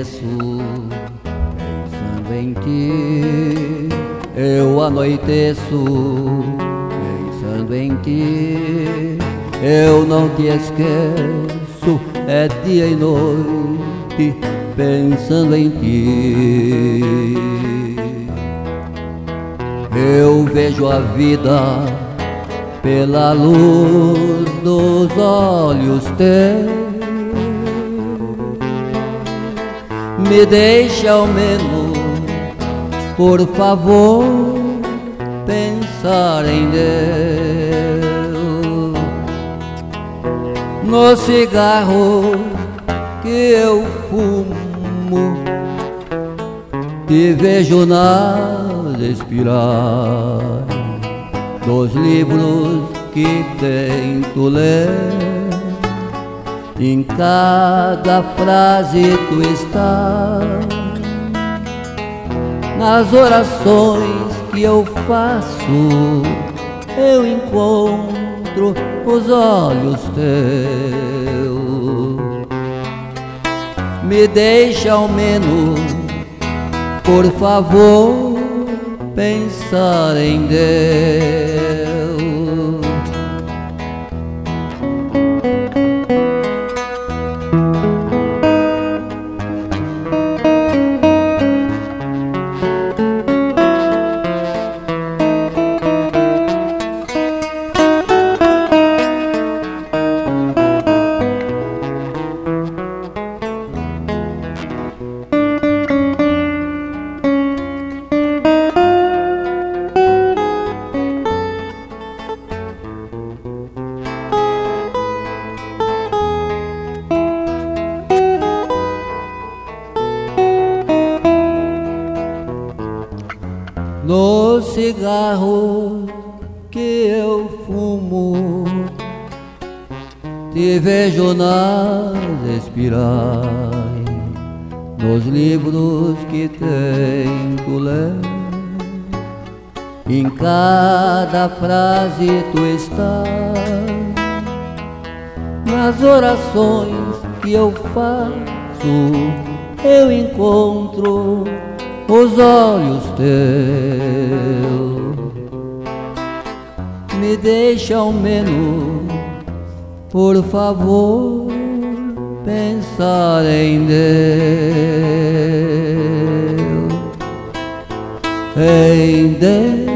anoiteço pensando em ti. Eu anoiteço pensando em ti. Eu não te esqueço, é dia e noite pensando em ti. Eu vejo a vida pela luz dos olhos teus. Me deixe ao menos, por favor, pensar em Deus. No cigarro que eu fumo, te vejo nas espirais dos livros que tento ler. Em cada frase tu estás, nas orações que eu faço, eu encontro os olhos teus. Me deixa ao menos, por favor, pensar em Deus. No cigarro que eu fumo, te vejo nas espirais, nos livros que tento ler. Em cada frase tu estás, nas orações que eu faço, eu encontro os olhos teus. Me deixa ao menos, por favor, pensar em Deus, em Deus.